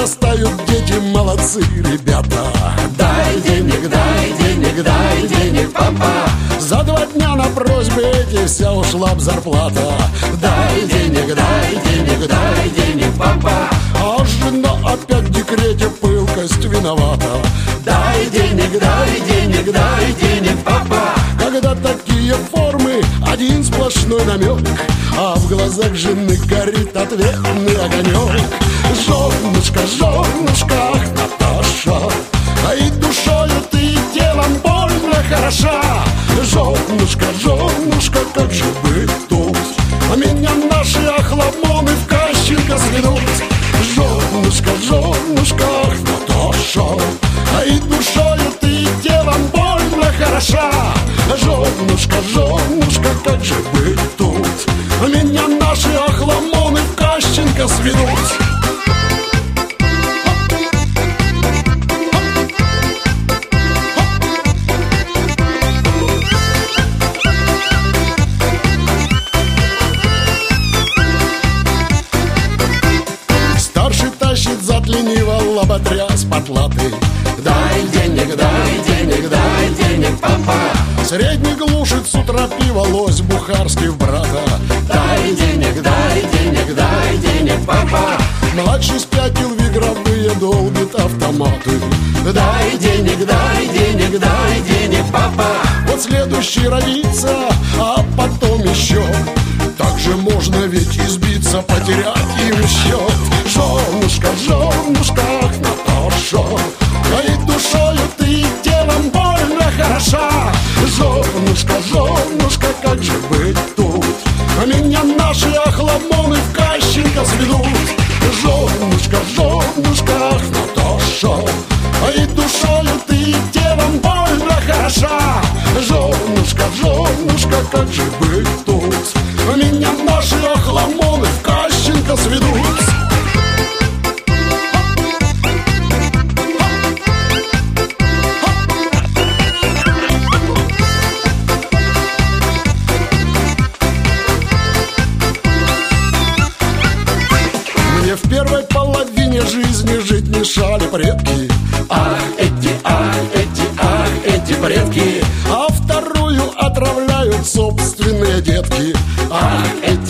подрастают дети, молодцы ребята. Дай денег, папа. За 2 дня на просьбы эти вся ушла б зарплата. Дай денег, папа. А жена опять в декрете, пылкость виновата. Дай денег, папа. Когда такие формы, один сплошной намек, а в глазах жены горит ответный огонек. Женушка, ах, Наташа, а и душою ты, и телом больно хороша. Женушка, как же быть тут? А меня наши охламоны в Кащенко сведут. Женушка, ах, Наташа, а и душою ты, и телом больно хороша. Женушка, как же быть тут? А меня наши охламоны в Кащенко сведут. Старший тащит зад лениво лоботряс потлатый. Дай денег, папа. Средний глушит с утра пиво, лось бухарский в брата. Дай денег, папа. Младший спятил в игровые, долбит автоматы. Дай денег, папа. Вот следующий родится, а потом еще. Так же можно ведь избиться, потерять им счет. Женушка, ах, Наташа, а и душою ты, и телом больно хороша. Женушка, как же быть тут? А меня наши охламоны в Кащенко сведут. Женушка, ах, Наташа, а и душою ты, и телом больно хороша. Женушка, как же быть тут? А меня наши охламоны в Кащенко сведут. Мне в первой половине жизни жить мешали предки. Ах, эти предки. А вторую отравляют собственные детки. Ах, эти